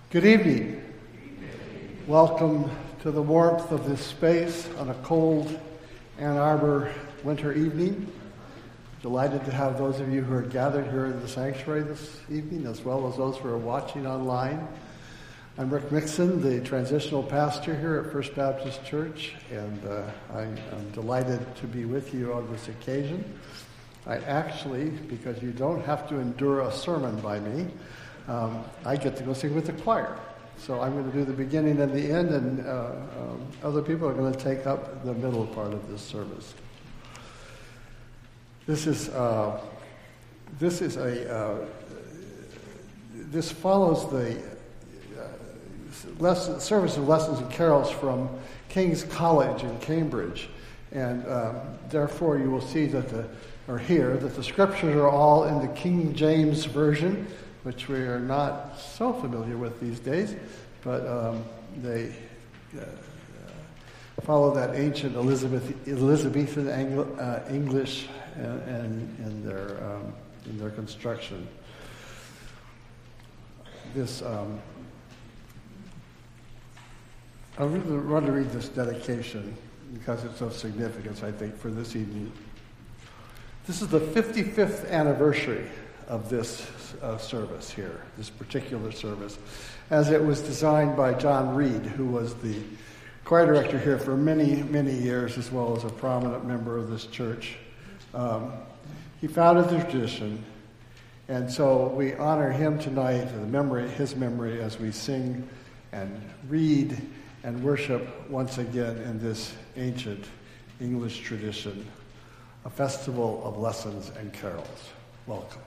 Good evening. Welcome to the warmth of this space on a cold Ann Arbor winter evening. Delighted to have those of you who are gathered here in the sanctuary this evening, as well as those who are watching online. I'm Rick Mixon, the transitional pastor here at First Baptist Church, and I am delighted to be with you on this occasion. I actually, because you don't have to endure a sermon by me, I get to go sing with the choir. So I'm going to do the beginning and the end, and other people are going to take up the middle part of this service. This follows the service of lessons and carols from King's College in Cambridge, and therefore you will see that hear that the scriptures are all in the King James Version, which we are not so familiar with these days, but they follow that ancient Elizabethan English in their construction. I really want to read this dedication because it's of significance, I think, for this evening. This is the 55th anniversary of this service here, this particular service, as it was designed by John Reed, who was the choir director here for many, many years, as well as a prominent member of this church. He founded the tradition, and so we honor him tonight, his memory, as we sing and read and worship once again in this ancient English tradition, a festival of lessons and carols. Welcome.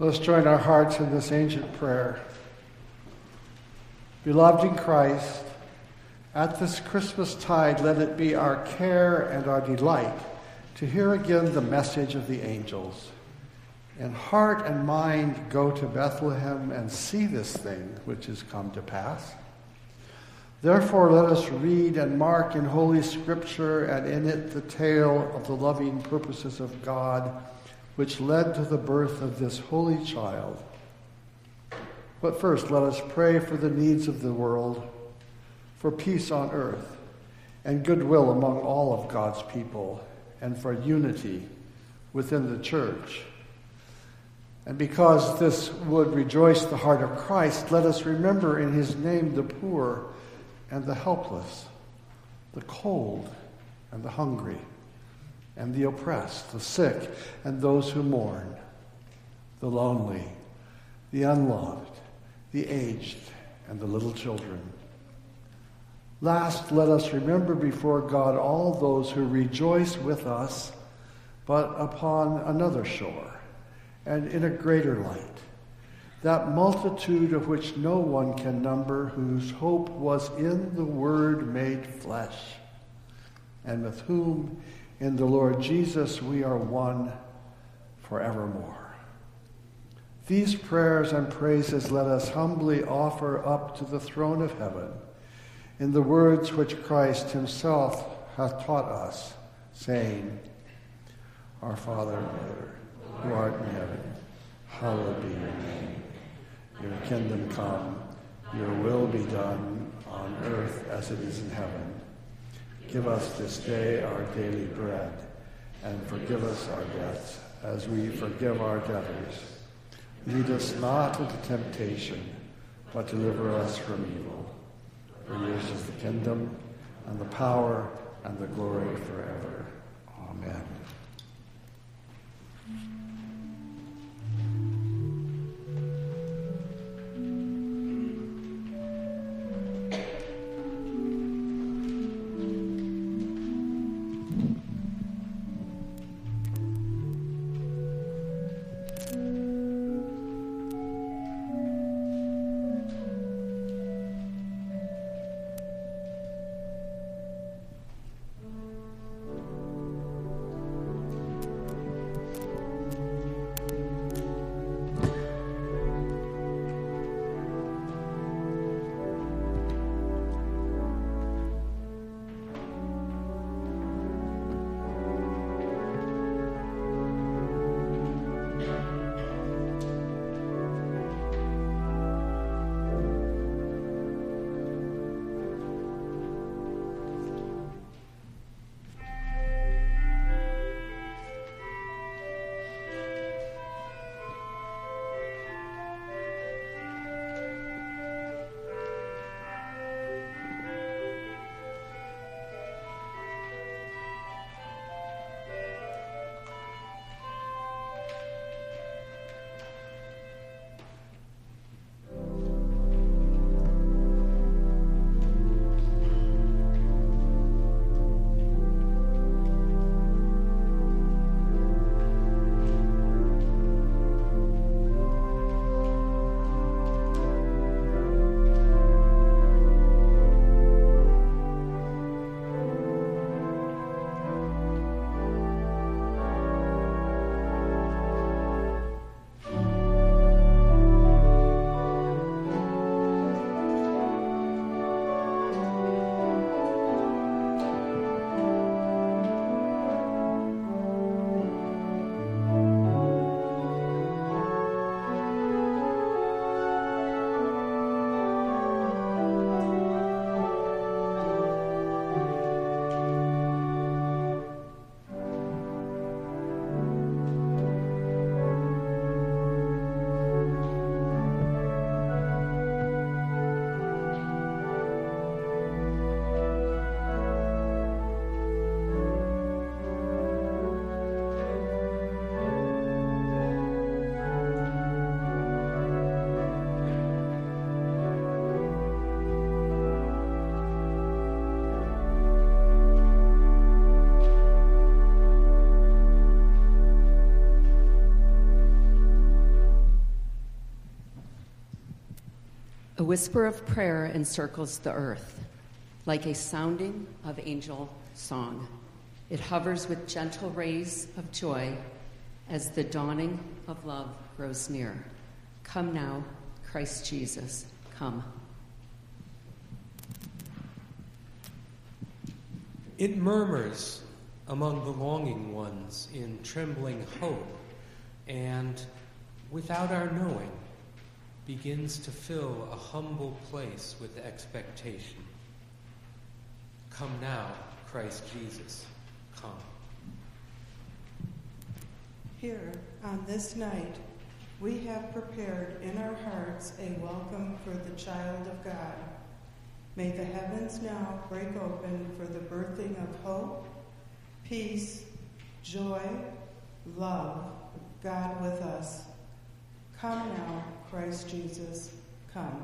Let us join our hearts in this ancient prayer. Beloved in Christ, at this Christmas tide, let it be our care and our delight to hear again the message of the angels. In heart and mind, go to Bethlehem and see this thing which is come to pass. Therefore, let us read and mark in Holy Scripture and in it the tale of the loving purposes of God, which led to the birth of this holy child. But first, let us pray for the needs of the world, for peace on earth, and goodwill among all of God's people, and for unity within the church. And because this would rejoice the heart of Christ, let us remember in his name the poor and the helpless, the cold and the hungry, and the oppressed, the sick and those who mourn, the lonely, the unloved, the aged, and the little children. Last, let us remember before God all those who rejoice with us, but upon another shore, and in a greater light, that multitude of which no one can number, whose hope was in the Word made flesh, and with whom in the Lord Jesus we are one forevermore. These prayers and praises let us humbly offer up to the throne of heaven in the words which Christ himself hath taught us, saying, Our Father, who art in heaven, hallowed be your name. Your kingdom come, your will be done on earth as it is in heaven. Give us this day our daily bread, and forgive us our debts as we forgive our debtors. Lead us not into temptation, but deliver us from evil. For yours is the kingdom, and the power, and the glory forever. Amen. A whisper of prayer encircles the earth, like a sounding of angel song. It hovers with gentle rays of joy as the dawning of love grows near. Come now, Christ Jesus, come. It murmurs among the longing ones in trembling hope, and without our knowing, begins to fill a humble place with expectation. Come now, Christ Jesus, come. Here, on this night, we have prepared in our hearts a welcome for the child of God. May the heavens now break open for the birthing of hope, peace, joy, love, God with us. Come now, Christ Jesus, come.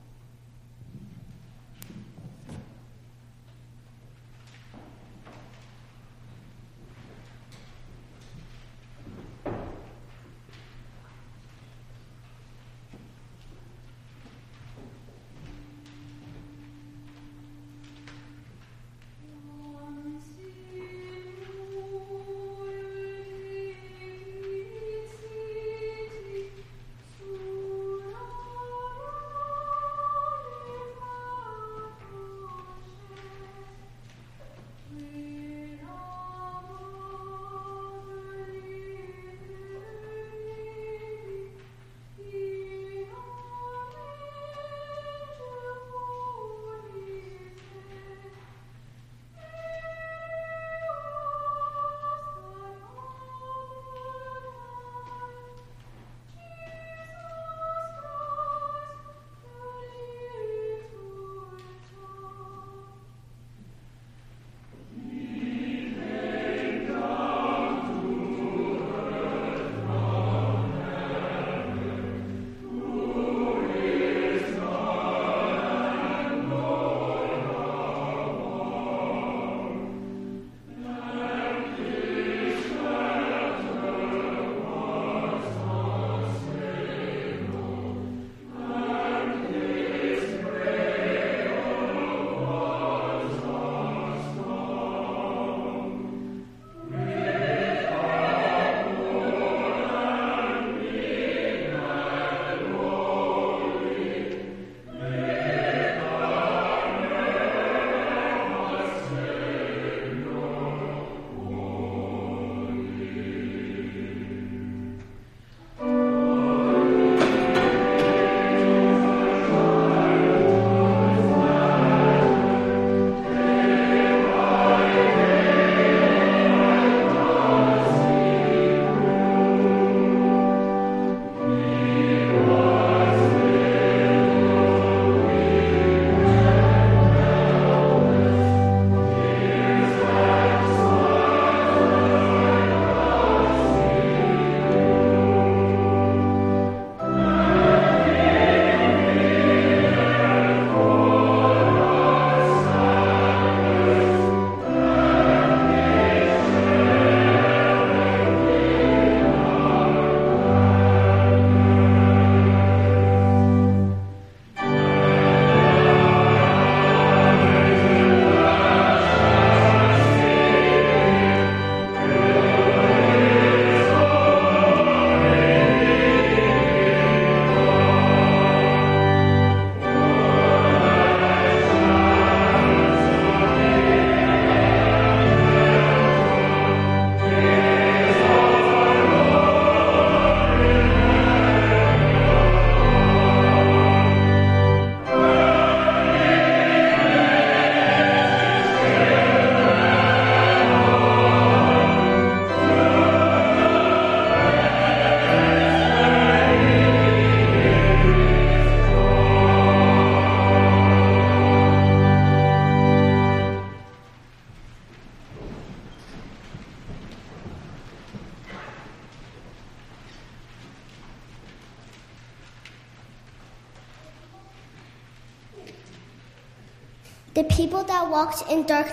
The people that walked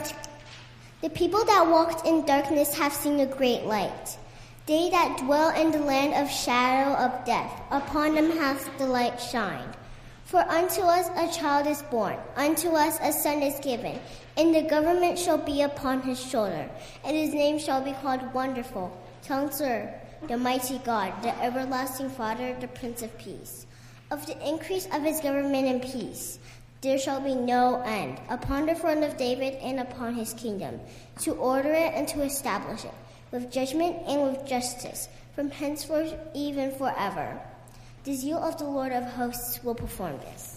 in darkness have seen a great light. They that dwell in the land of shadow of death, upon them hath the light shined. For unto us a child is born, unto us a son is given, and the government shall be upon his shoulder, and his name shall be called Wonderful, Counselor, the Mighty God, the Everlasting Father, the Prince of Peace. Of the increase of his government and peace there shall be no end, upon the throne of David and upon his kingdom, to order it and to establish it, with judgment and with justice, from henceforth even forever. The zeal of the Lord of hosts will perform this.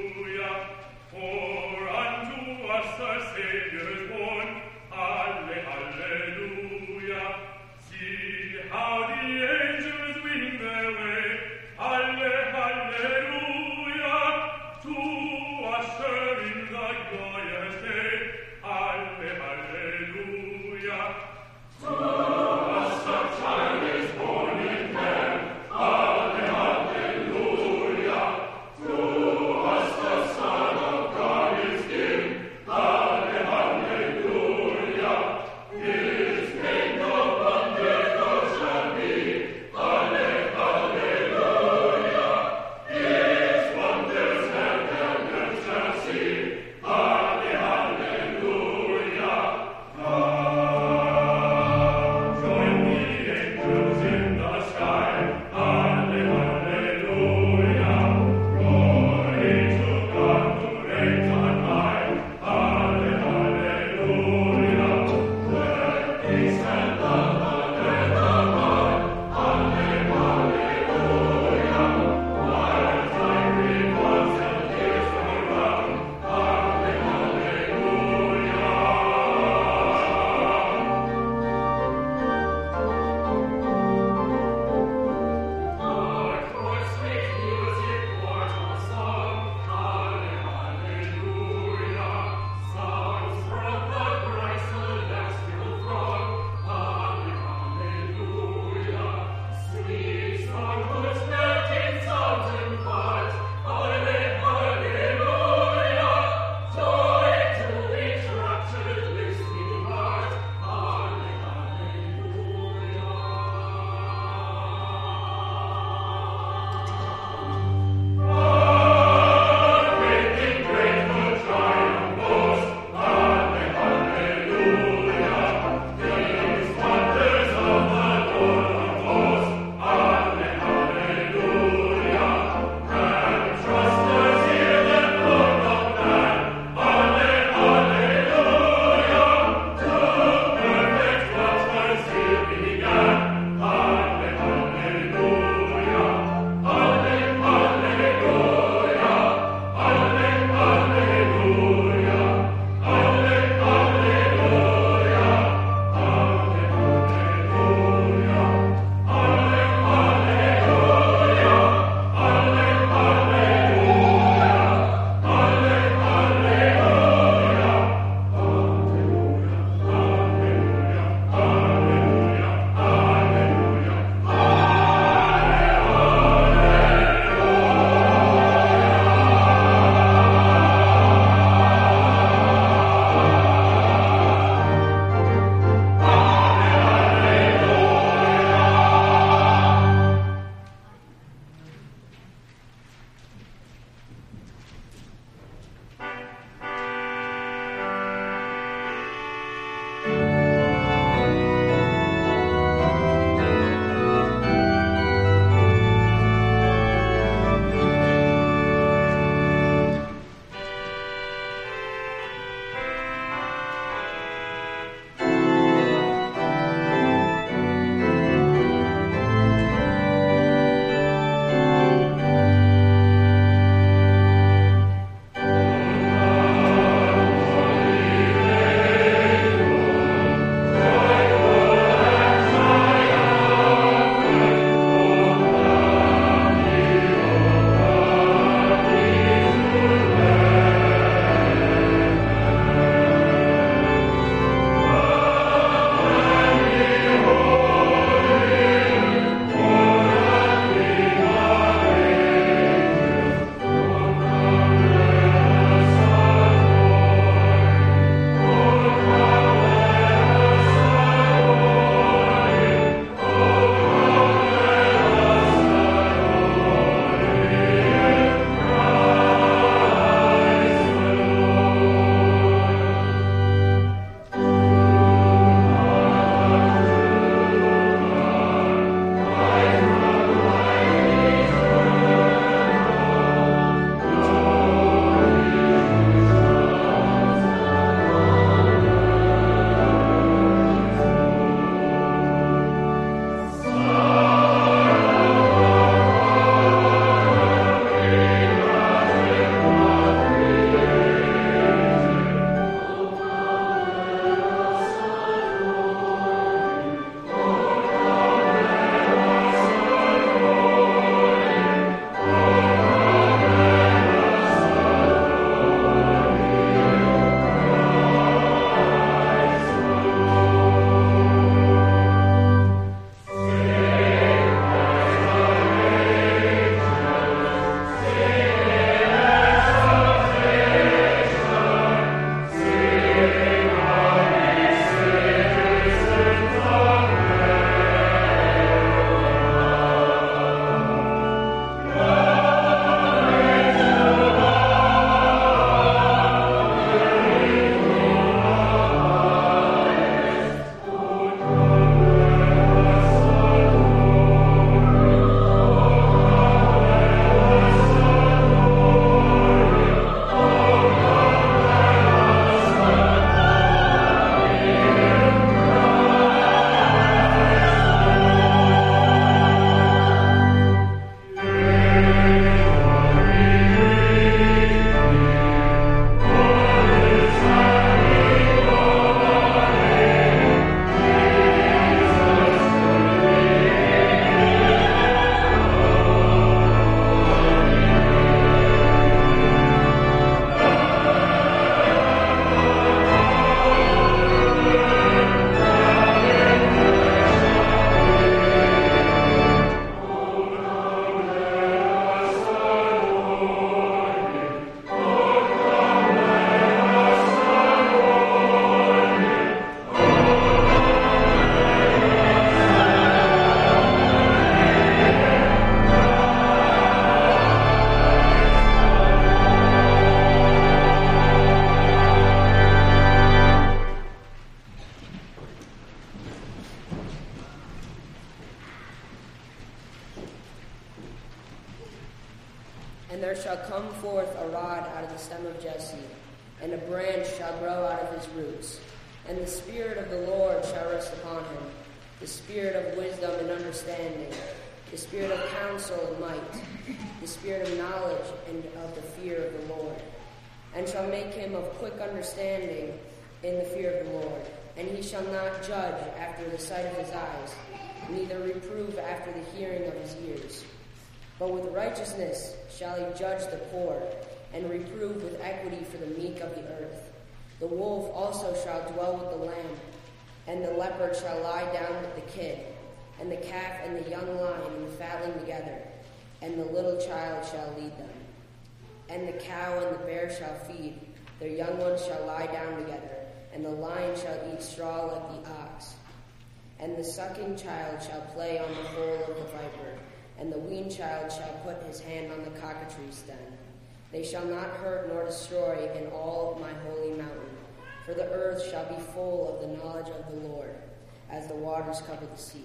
For unto us a Savior is born. Alleluia. And there shall come forth a rod out of the stem of Jesse, and a branch shall grow out of his roots. And the Spirit of the Lord shall rest upon him, the Spirit of wisdom and understanding, the Spirit of counsel and might, the Spirit of knowledge and of the fear of the Lord. And shall make him of quick understanding in the fear of the Lord. And he shall not judge after the sight of his eyes, neither reprove after the hearing of his ears. But with righteousness shall he judge the poor, and reprove with equity for the meek of the earth. The wolf also shall dwell with the lamb, and the leopard shall lie down with the kid, and the calf and the young lion and the fatling together, and the little child shall lead them. And the cow and the bear shall feed, their young ones shall lie down together, and the lion shall eat straw like the ox. And the sucking child shall play on the hole of the viper, and the weaned child shall put his hand on the cockatrice's den. They shall not hurt nor destroy in all of my holy mountain, for the earth shall be full of the knowledge of the Lord, as the waters cover the sea.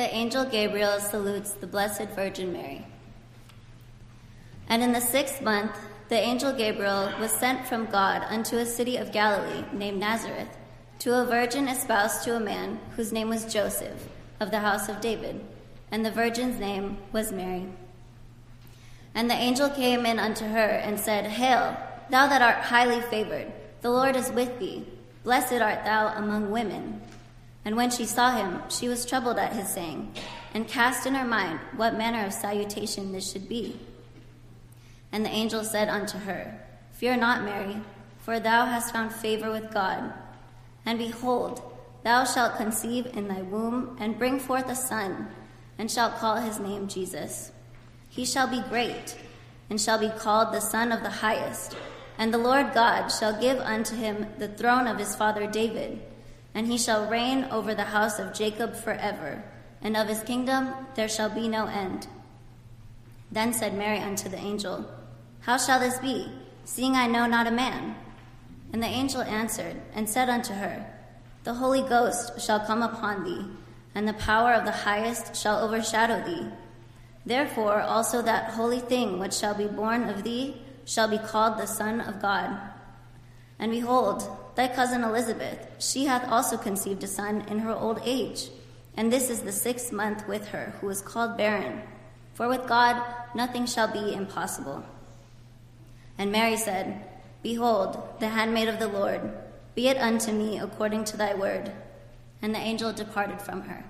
the angel Gabriel salutes the Blessed Virgin Mary. And in the 6th month, the angel Gabriel was sent from God unto a city of Galilee named Nazareth, to a virgin espoused to a man whose name was Joseph, of the house of David, and the virgin's name was Mary. And the angel came in unto her and said, Hail, thou that art highly favored, the Lord is with thee. Blessed art thou among women. And when she saw him, she was troubled at his saying, and cast in her mind what manner of salutation this should be. And the angel said unto her, Fear not, Mary, for thou hast found favor with God. And behold, thou shalt conceive in thy womb, and bring forth a son, and shalt call his name Jesus. He shall be great, and shall be called the Son of the Highest. And the Lord God shall give unto him the throne of his father David, and he shall reign over the house of Jacob forever, and of his kingdom there shall be no end. Then said Mary unto the angel, How shall this be, seeing I know not a man? And the angel answered and said unto her, The Holy Ghost shall come upon thee, and the power of the Highest shall overshadow thee. Therefore also that holy thing which shall be born of thee shall be called the Son of God. And behold, thy cousin Elizabeth, she hath also conceived a son in her old age, and this is the 6th month with her, who is called barren. For with God nothing shall be impossible. And Mary said, Behold, the handmaid of the Lord, be it unto me according to thy word. And the angel departed from her.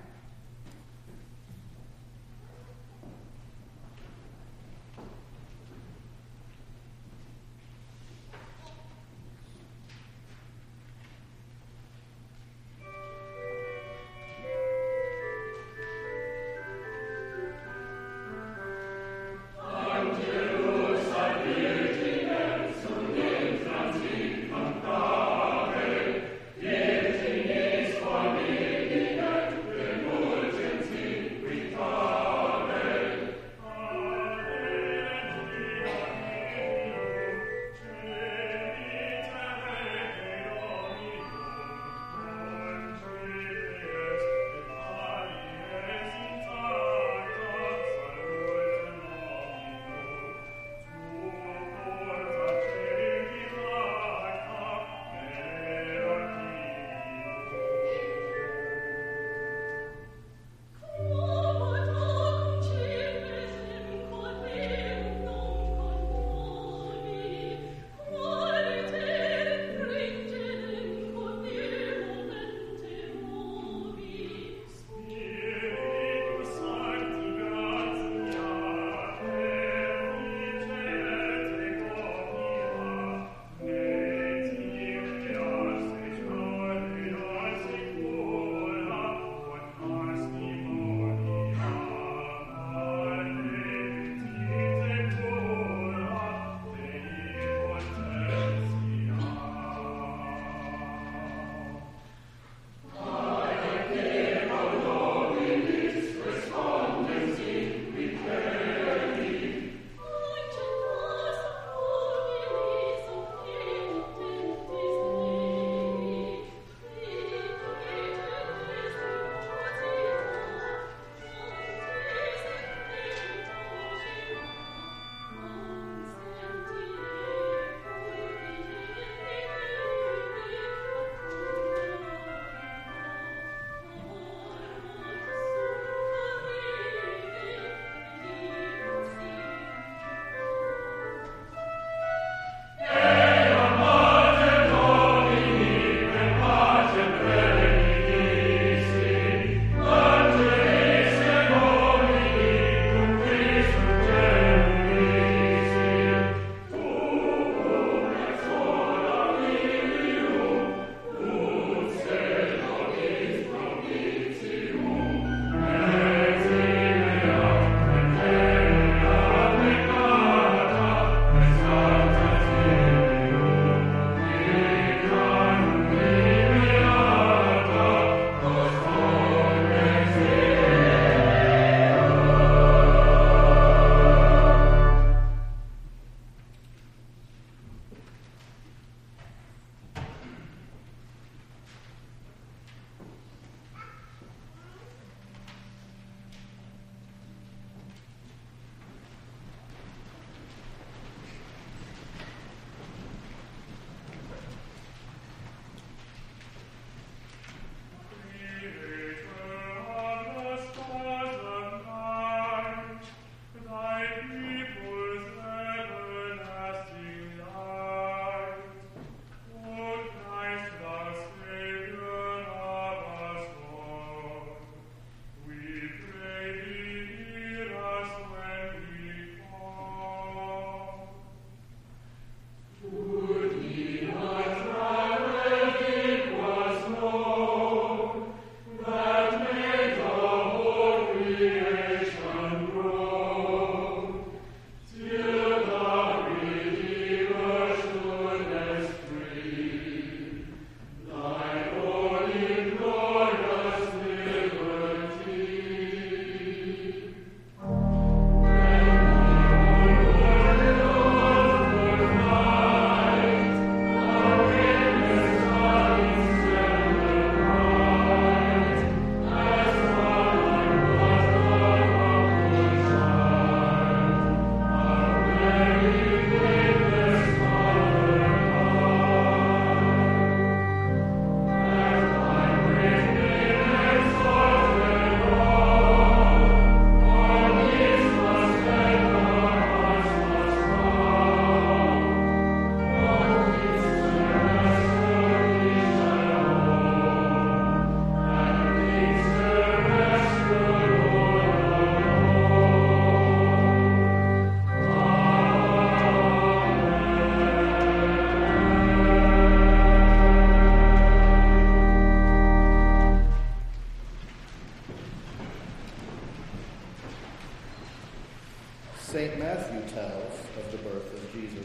St. Matthew tells of the birth of Jesus.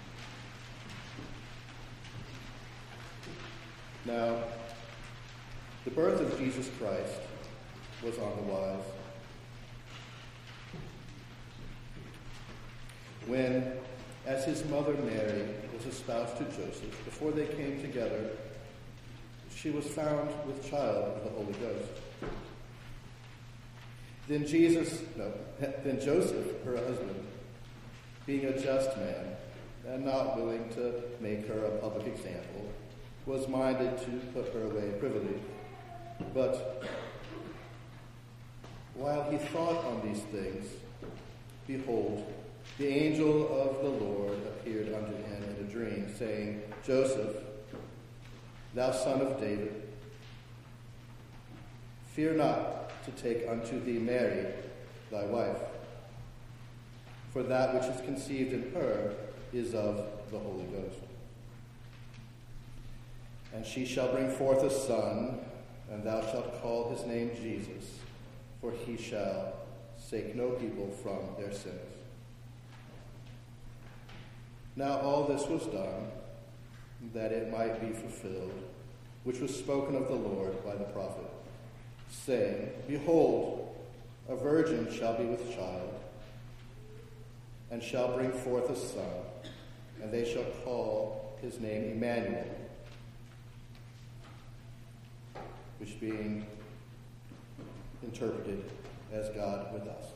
Now, the birth of Jesus Christ was on the wise. When, as his mother Mary was espoused to Joseph, before they came together, she was found with child of the Holy Ghost. Then Joseph, her husband, being a just man and not willing to make her a public example, was minded to put her away privily. But while he thought on these things, behold, the angel of the Lord appeared unto him in a dream, saying, Joseph, thou son of David, fear not to take unto thee Mary, thy wife, for that which is conceived in her is of the Holy Ghost. And she shall bring forth a son, and thou shalt call his name Jesus, for he shall save no people from their sins. Now all this was done, that it might be fulfilled, which was spoken of the Lord by the prophet, saying, Behold, a virgin shall be with child, and shall bring forth a son, and they shall call his name Emmanuel, which being interpreted as God with us.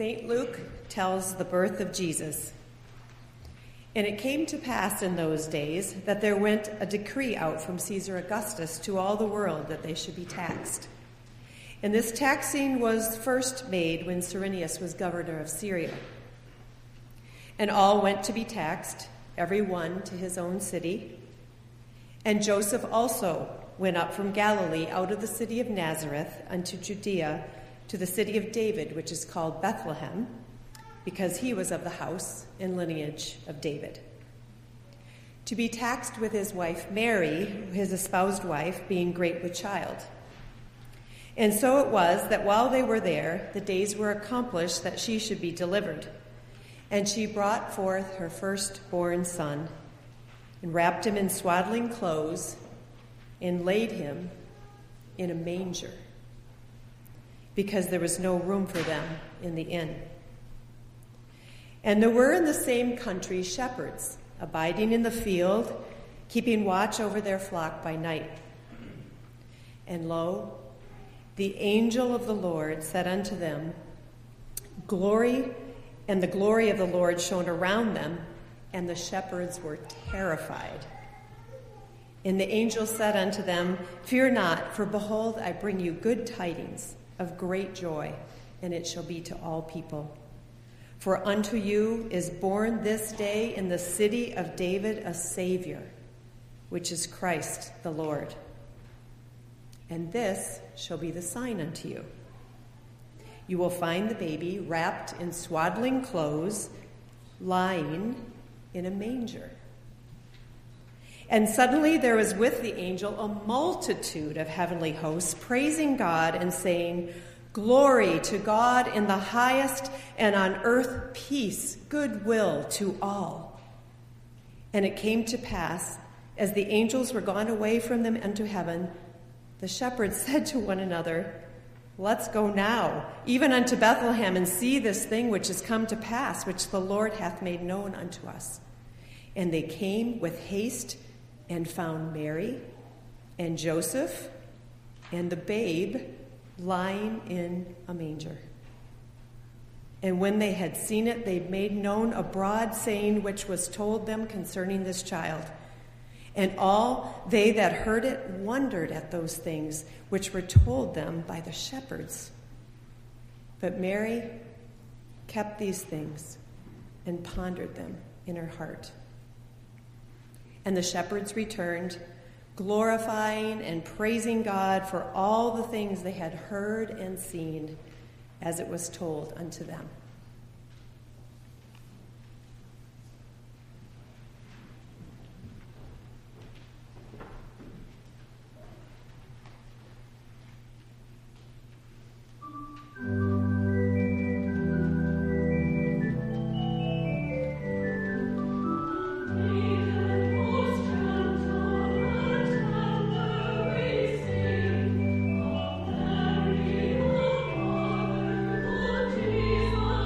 St. Luke tells the birth of Jesus. And it came to pass in those days that there went a decree out from Caesar Augustus to all the world that they should be taxed. And this taxing was first made when Cyrenius was governor of Syria. And all went to be taxed, every one to his own city. And Joseph also went up from Galilee out of the city of Nazareth unto Judea, to the city of David, which is called Bethlehem, because he was of the house and lineage of David, to be taxed with his wife Mary, his espoused wife, being great with child. And so it was that while they were there, the days were accomplished that she should be delivered. And she brought forth her firstborn son, and wrapped him in swaddling clothes, and laid him in a manger, because there was no room for them in the inn. And there were in the same country shepherds, abiding in the field, keeping watch over their flock by night. And lo, the angel of the Lord said unto them, Glory, and the glory of the Lord shone around them, and the shepherds were terrified. And the angel said unto them, Fear not, for behold, I bring you good tidings of great joy, and it shall be to all people. For unto you is born this day in the city of David a Savior, which is Christ the Lord. And this shall be the sign unto you. You will find the baby wrapped in swaddling clothes, lying in a manger. And suddenly there was with the angel a multitude of heavenly hosts, praising God and saying, Glory to God in the highest, and on earth peace, goodwill to all. And it came to pass, as the angels were gone away from them unto heaven, the shepherds said to one another, Let's go now, even unto Bethlehem, and see this thing which is come to pass, which the Lord hath made known unto us. And they came with haste and found Mary and Joseph and the babe lying in a manger. And when they had seen it, they made known a broad saying which was told them concerning this child. And all they that heard it wondered at those things which were told them by the shepherds. But Mary kept these things and pondered them in her heart. And the shepherds returned, glorifying and praising God for all the things they had heard and seen, as it was told unto them. Jesus.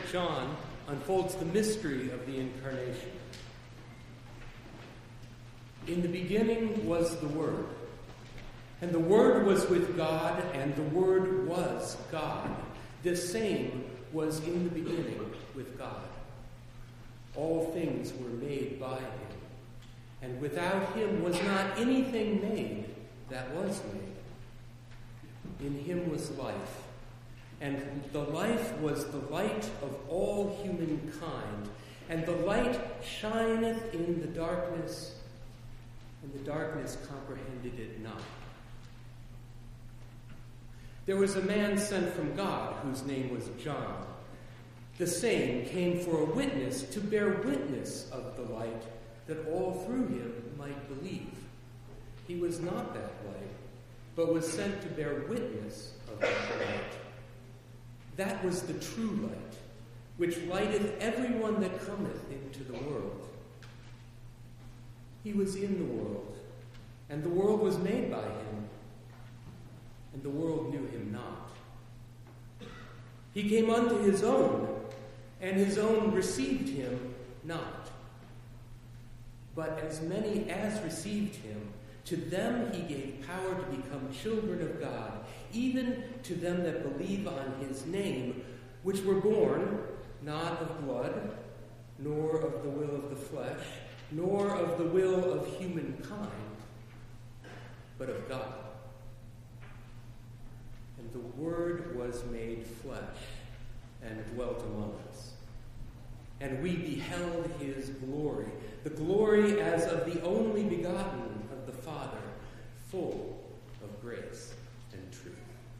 John unfolds the mystery of the Incarnation. In the beginning was the Word, and the Word was with God, and the Word was God. The same was in the beginning with God. All things were made by him, and without him was not anything made that was made. In him was life, and the life was the light of all humankind, and the light shineth in the darkness, and the darkness comprehended it not. There was a man sent from God, whose name was John. The same came for a witness, to bear witness of the light, that all through him might believe. He was not that light, but was sent to bear witness of that light. That was the true light, which lighteth everyone that cometh into the world. He was in the world, and the world was made by him, and the world knew him not. He came unto his own, and his own received him not. But as many as received him, to them he gave power to become children of God, even to them that believe on his name, which were born not of blood, nor of the will of the flesh, nor of the will of humankind, but of God. And the Word was made flesh and dwelt among us. And we beheld his glory, the glory as of the only begotten of the Father, full of grace and truth.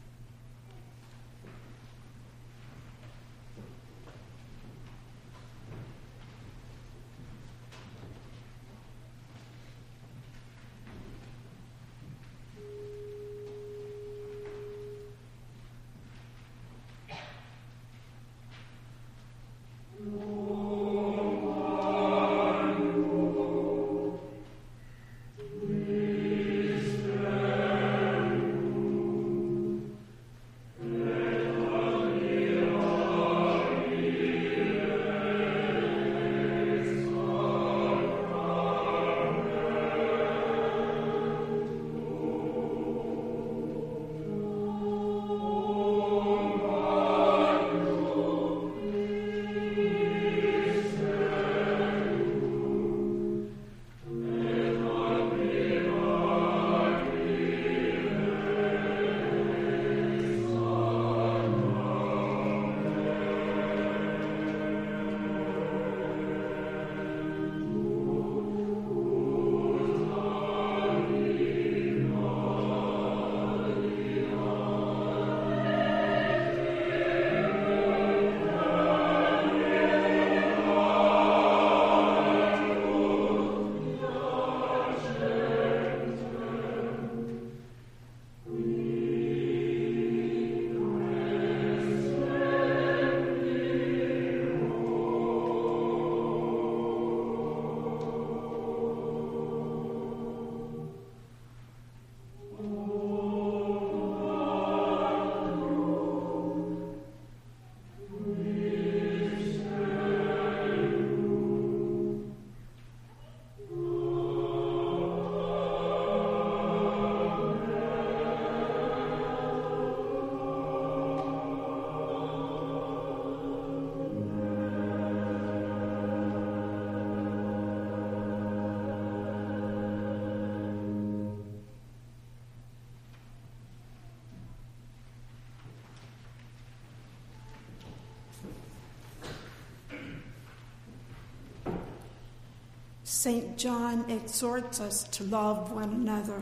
St. John exhorts us to love one another.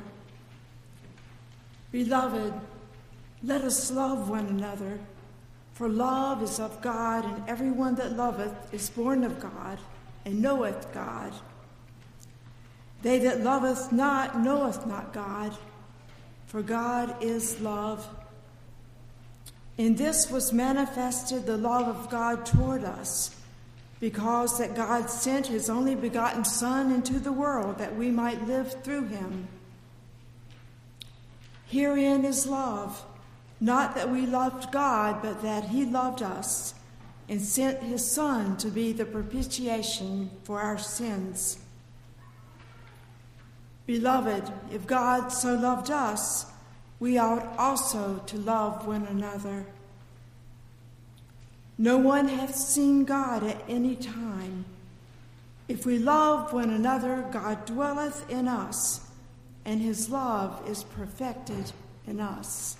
Beloved, let us love one another, for love is of God, and everyone that loveth is born of God, and knoweth God. They that loveth not knoweth not God, for God is love. In this was manifested the love of God toward us, because that God sent his only begotten Son into the world that we might live through him. Herein is love, not that we loved God, but that he loved us and sent his Son to be the propitiation for our sins. Beloved, if God so loved us, we ought also to love one another. No one hath seen God at any time. If we love one another, God dwelleth in us, and his love is perfected in us.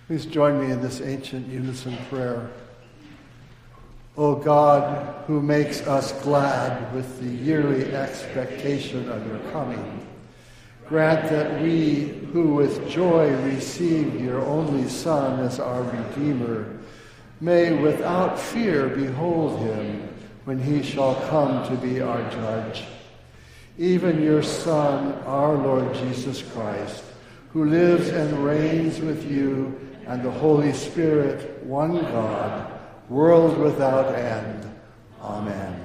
Please join me in this ancient unison prayer. O God, who makes us glad with the yearly expectation of your coming, grant that we, who with joy receive your only Son as our Redeemer, may without fear behold him when he shall come to be our judge. Even your Son, our Lord Jesus Christ, who lives and reigns with you and the Holy Spirit, one God, world without end. Amen.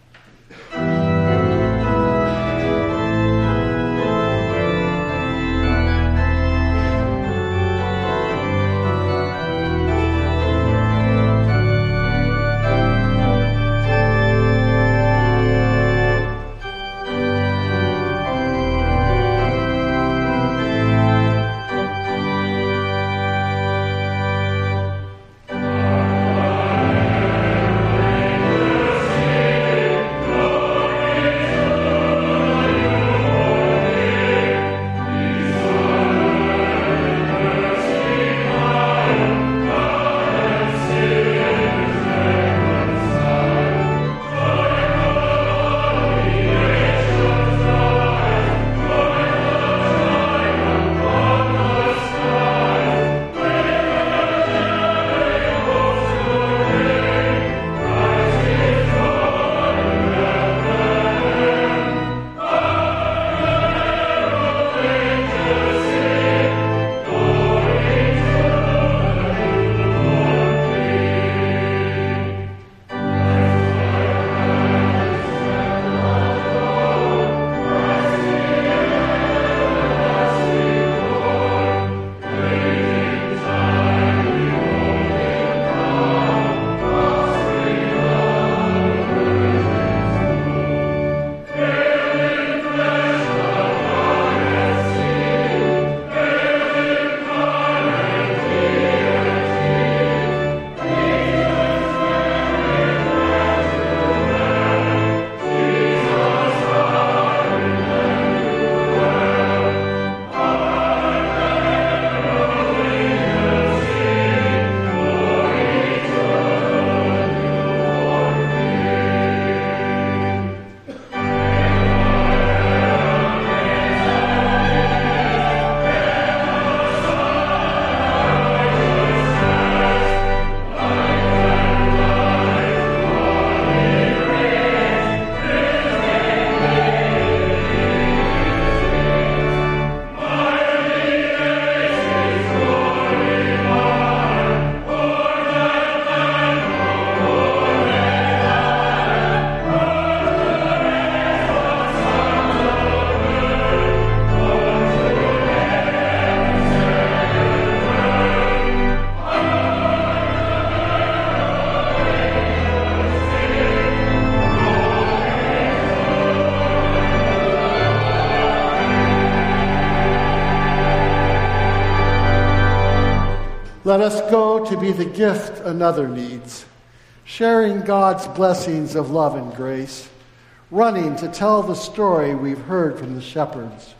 Let us go to be the gift another needs, sharing God's blessings of love and grace, running to tell the story we've heard from the shepherds.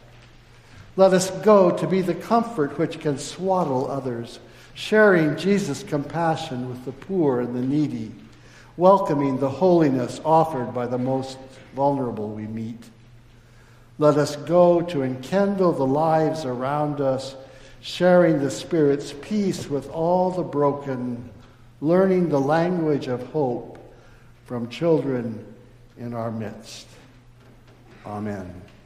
Let us go to be the comfort which can swaddle others, sharing Jesus' compassion with the poor and the needy, welcoming the holiness offered by the most vulnerable we meet. Let us go to enkindle the lives around us, sharing the Spirit's peace with all the broken, learning the language of hope from children in our midst. Amen.